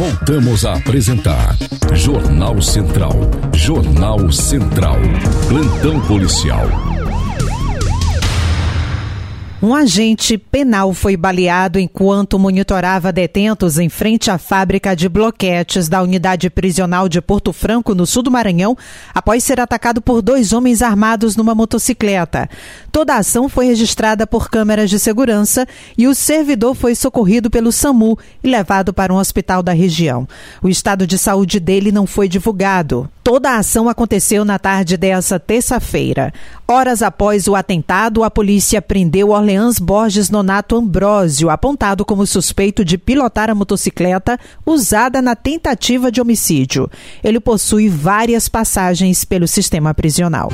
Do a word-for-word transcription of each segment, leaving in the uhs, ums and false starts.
Voltamos a apresentar Jornal Central. Jornal Central. Plantão policial. Um agente penal foi baleado enquanto monitorava detentos em frente à fábrica de bloquetes da unidade prisional de Porto Franco, no sul do Maranhão, após ser atacado por dois homens armados numa motocicleta. Toda a ação foi registrada por câmeras de segurança e o servidor foi socorrido pelo SAMU e levado para um hospital da região. O estado de saúde dele não foi divulgado. Toda a ação aconteceu na tarde dessa terça-feira. Horas após o atentado, a polícia prendeu Orleans Borges Nonato Ambrósio, apontado como suspeito de pilotar a motocicleta usada na tentativa de homicídio. Ele possui várias passagens pelo sistema prisional.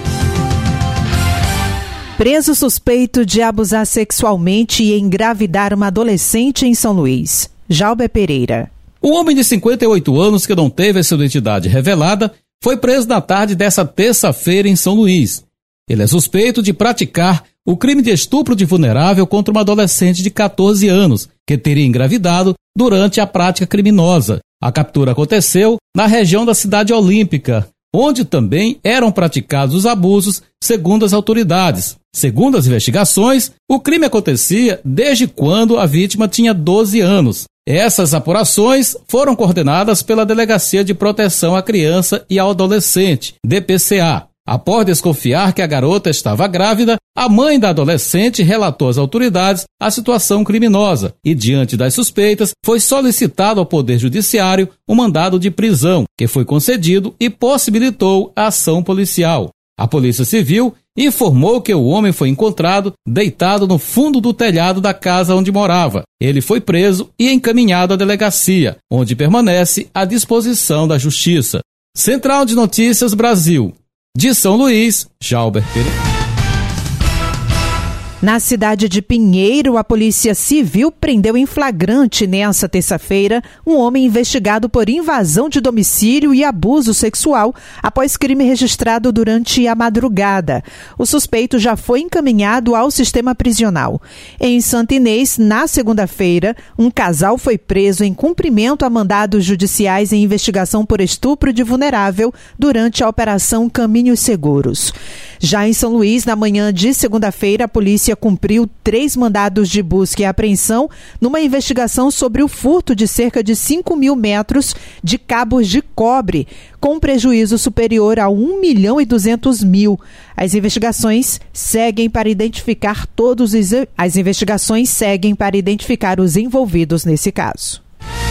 Preso suspeito de abusar sexualmente e engravidar uma adolescente em São Luís. Jalber Pereira. Um homem de cinquenta e oito anos que não teve a sua identidade revelada foi preso na tarde dessa terça-feira em São Luís. Ele é suspeito de praticar o crime de estupro de vulnerável contra uma adolescente de catorze anos, que teria engravidado durante a prática criminosa. A captura aconteceu na região da Cidade Olímpica, onde também eram praticados os abusos, segundo as autoridades. Segundo as investigações, o crime acontecia desde quando a vítima tinha doze anos. Essas apurações foram coordenadas pela Delegacia de Proteção à Criança e ao Adolescente, D P C A. Após desconfiar que a garota estava grávida, a mãe da adolescente relatou às autoridades a situação criminosa e, diante das suspeitas, foi solicitado ao Poder Judiciário um mandado de prisão, que foi concedido e possibilitou a ação policial. A Polícia Civil informou que o homem foi encontrado deitado no fundo do telhado da casa onde morava. Ele foi preso e encaminhado à delegacia, onde permanece à disposição da Justiça. Central de Notícias Brasil. De São Luís, Jalber Pereira. Na cidade de Pinheiro, a Polícia Civil prendeu em flagrante nesta terça-feira um homem investigado por invasão de domicílio e abuso sexual após crime registrado durante a madrugada. O suspeito já foi encaminhado ao sistema prisional. Em Santo Inês, na segunda-feira, um casal foi preso em cumprimento a mandados judiciais em investigação por estupro de vulnerável durante a Operação Caminhos Seguros. Já em São Luís, na manhã de segunda-feira, a polícia cumpriu três mandados de busca e apreensão numa investigação sobre o furto de cerca de cinco mil metros de cabos de cobre, com prejuízo superior a um milhão e duzentos mil. As investigações seguem para identificar todos os, as investigações seguem para identificar os envolvidos nesse caso.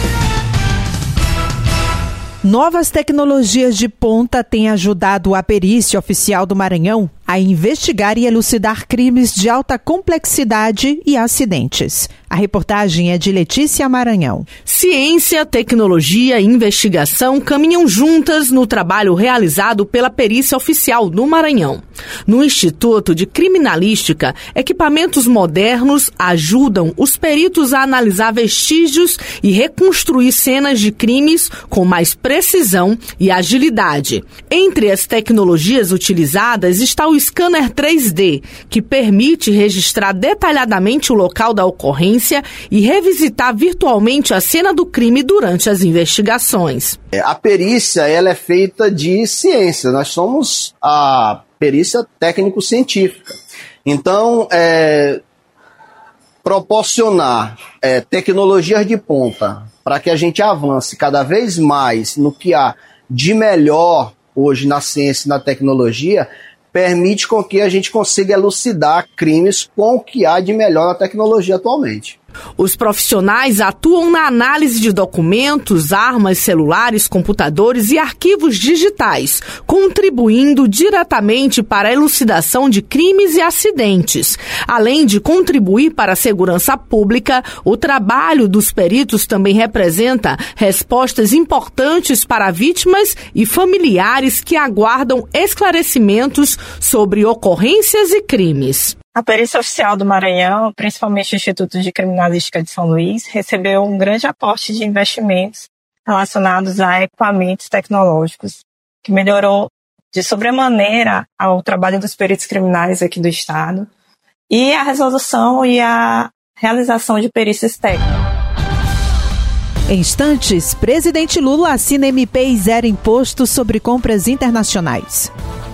Novas tecnologias de ponta têm ajudado a perícia oficial do Maranhão a investigar e elucidar crimes de alta complexidade e acidentes. A reportagem é de Letícia Maranhão. Ciência, tecnologia e investigação caminham juntas no trabalho realizado pela Perícia Oficial do Maranhão. No Instituto de Criminalística, equipamentos modernos ajudam os peritos a analisar vestígios e reconstruir cenas de crimes com mais precisão e agilidade. Entre as tecnologias utilizadas está o scanner três D, que permite registrar detalhadamente o local da ocorrência e revisitar virtualmente a cena do crime durante as investigações. A perícia ela é feita de ciência, nós somos a perícia técnico-científica. Então, é, proporcionar é, tecnologias de ponta para que a gente avance cada vez mais no que há de melhor hoje na ciência e na tecnologia, permite com que a gente consiga elucidar crimes com o que há de melhor na tecnologia atualmente. Os profissionais atuam na análise de documentos, armas celulares, computadores e arquivos digitais, contribuindo diretamente para a elucidação de crimes e acidentes. Além de contribuir para a segurança pública, o trabalho dos peritos também representa respostas importantes para vítimas e familiares que aguardam esclarecimentos sobre ocorrências e crimes. A Perícia Oficial do Maranhão, principalmente o Instituto de Criminalística de São Luís, recebeu um grande aporte de investimentos relacionados a equipamentos tecnológicos, que melhorou de sobremaneira o trabalho dos peritos criminais aqui do Estado e a resolução e a realização de perícias técnicas. Em instantes, presidente Lula assina M P e zero imposto sobre compras internacionais.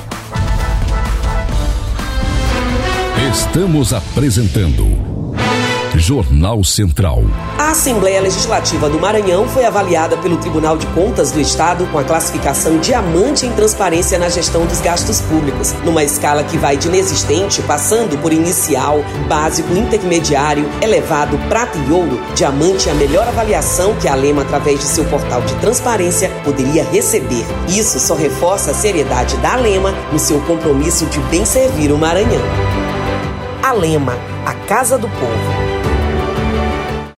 Estamos apresentando Jornal Central. A Assembleia Legislativa do Maranhão foi avaliada pelo Tribunal de Contas do Estado com a classificação diamante em transparência na gestão dos gastos públicos, numa escala que vai de inexistente, passando por inicial, básico, intermediário, elevado, prata e ouro. Diamante é a melhor avaliação que a Lema, através de seu portal de transparência, poderia receber. Isso só reforça a seriedade da Lema no seu compromisso de bem servir o Maranhão. A Lema, a Casa do Povo.